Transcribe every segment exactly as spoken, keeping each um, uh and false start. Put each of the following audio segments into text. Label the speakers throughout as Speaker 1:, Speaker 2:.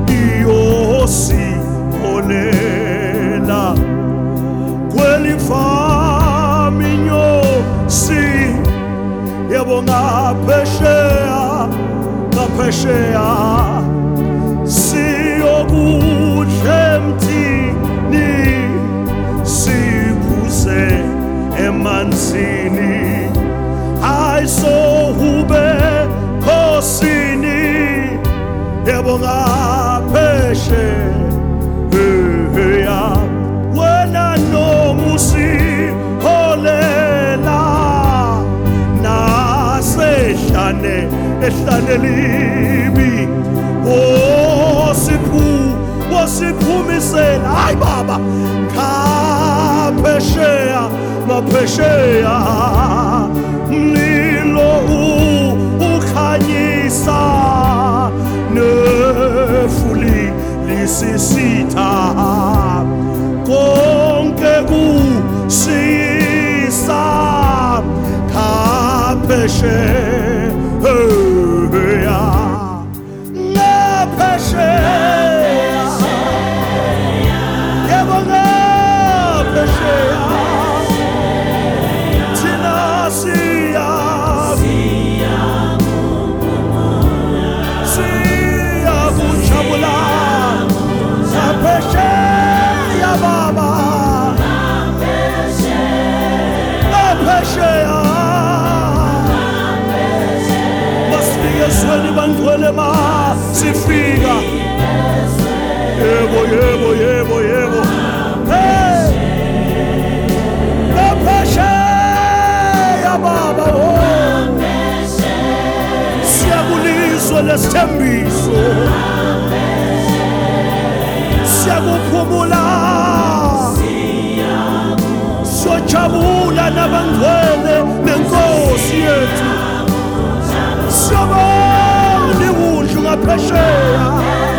Speaker 1: iyosipholela kwelifaminyosi yebo ngaphesheya ngaphesheya siyokudla emthini siphuze emanzini ayisohube khosini yebo ngaphesheya wena nomusi holela nasehlane ehlane libi wosiphu wosiphumisela hayi baba ngaphesheya ngaphesheya mlilo ukhanyisa nefuli lisisitha konke kusisa ngaphesheya ngaphesheya yebo ngaphesheya thina siya siya kujabula ngaphesheya baba ngaphesheya esweni bangcwele ma sifika yebo yebo yebo yebo hey ngaphesheya baba siyakulizwa lesithembiso siyakuphumula siyajabula nabangcwele nenkosi yethu siyabona udlu ngaphesheya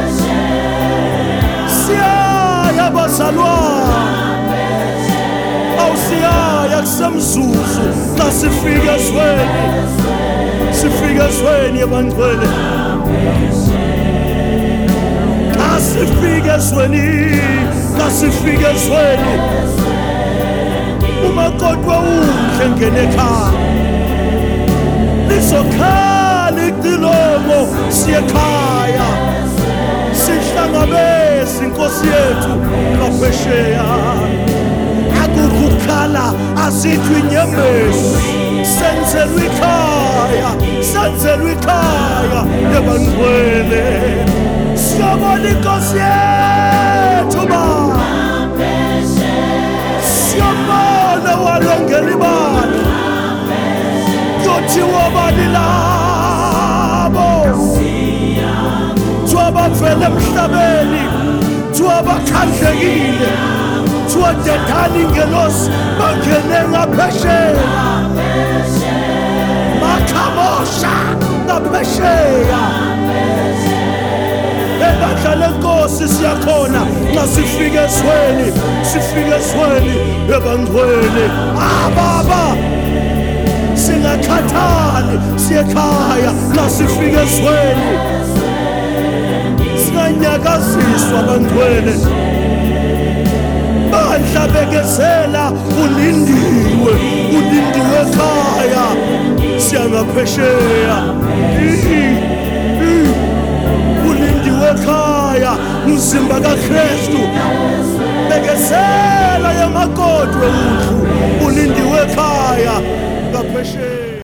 Speaker 1: siyaya bazalwane awusiyaya kusemzuzu xa sifika ezweni sifika ezweni yebangcwele xa sifika ezweni xa sifika ezweni umakoti wawudle ngene ekhaya lizokhala icilongo siyekhaya sihlangabeza inkosi yethu ngaphesheya akukho ukukhala azithu inyembezi senzelwe ikhaya senzelwe ikhaya yebangcwele siyabona inkosi yethu ba siyabona walongela ibala kuthiwa bani labo twabavela emhlabeni twabakhandlekile twadedana ingelosi bangene ngaphesheya bakhamosha ngaphesheya ebandla lenkosi siyakhona xa sifika ezweni sifika ezweni ebangcwele ababa singakhathali siyekhaya la sifika ezweni singanyakaziswa bangcwele bandla bekezela ulindiwe ulindiwe ekhaya siyangaphesheya ulindiwe ekhaya umzimba kaKristu bekezela yamakoti wethu ulindiwe ekhaya ngaphesheya.